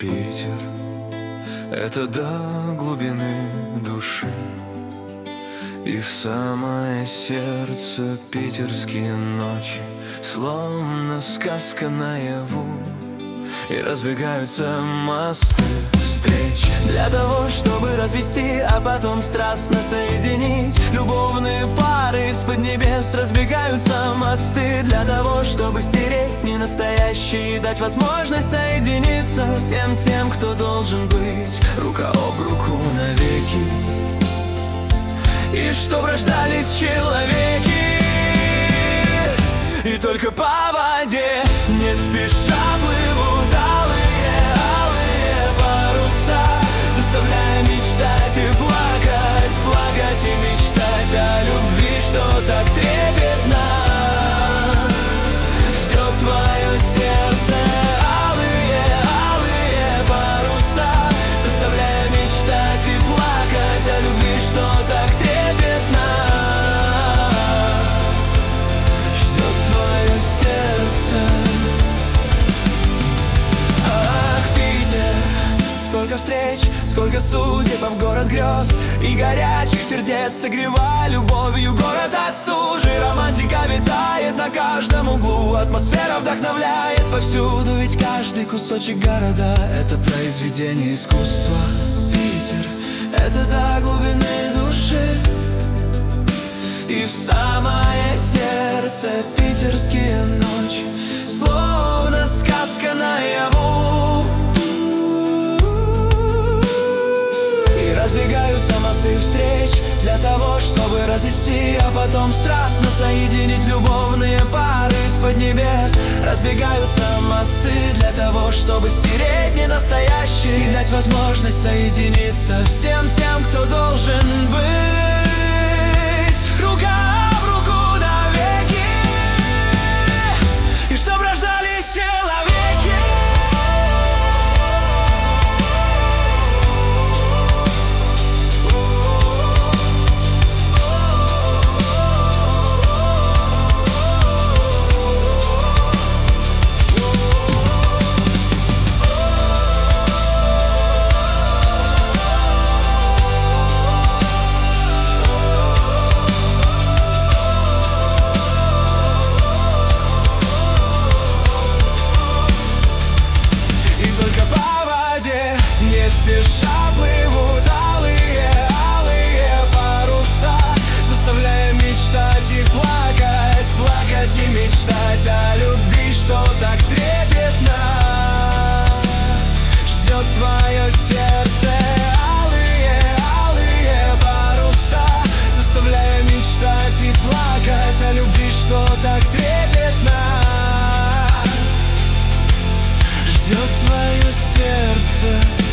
Питер — это до глубины души, и в самое сердце питерские ночи, словно сказка наяву, и разбегаются мосты встреч для того, чтобы развести, а потом страстно соединить. Любовные пары из-под небес разбегаются мосты для того, чтобы стереть ненастоящие и дать возможность соединиться всем тем, кто должен быть рука об руку навеки, и чтоб рождались человеки, и только по воде не спеша плывут алые паруса, заставляя мечтать и плакать, плакать и мечтать о любви, что так трепетно ждет твое сердце. Алые паруса, заставляя мечтать и плакать о любви, что так трепетно ждет твое сердце. Ах, Питер, сколько встреч, сколько судеб, а в город грез и горячих сердец, согревая любовью город от стужи. Романтика витает на каждом углу, атмосфера вдохновляет повсюду, ведь каждый кусочек города — это произведение искусства. Питер — это до глубины души, и в самое сердце питерские ночи, словно сказка наяву, и разбегаются мосты встреч для того, чтобы развести, а потом страстно соединить любовные пары из-под небес. Разбегаются мосты для того, чтобы стереть ненастоящее и дать возможность соединиться всем тем, кто должен быть рука об руку навеки, и чтоб рождались человеки. Не спеша плывут алые паруса, заставляя мечтать и плакать, плакать и мечтать о любви, что так трепетно ждет твое сердце. Алые паруса, заставляя мечтать и плакать о любви, что так трепетно ждет твое сердце.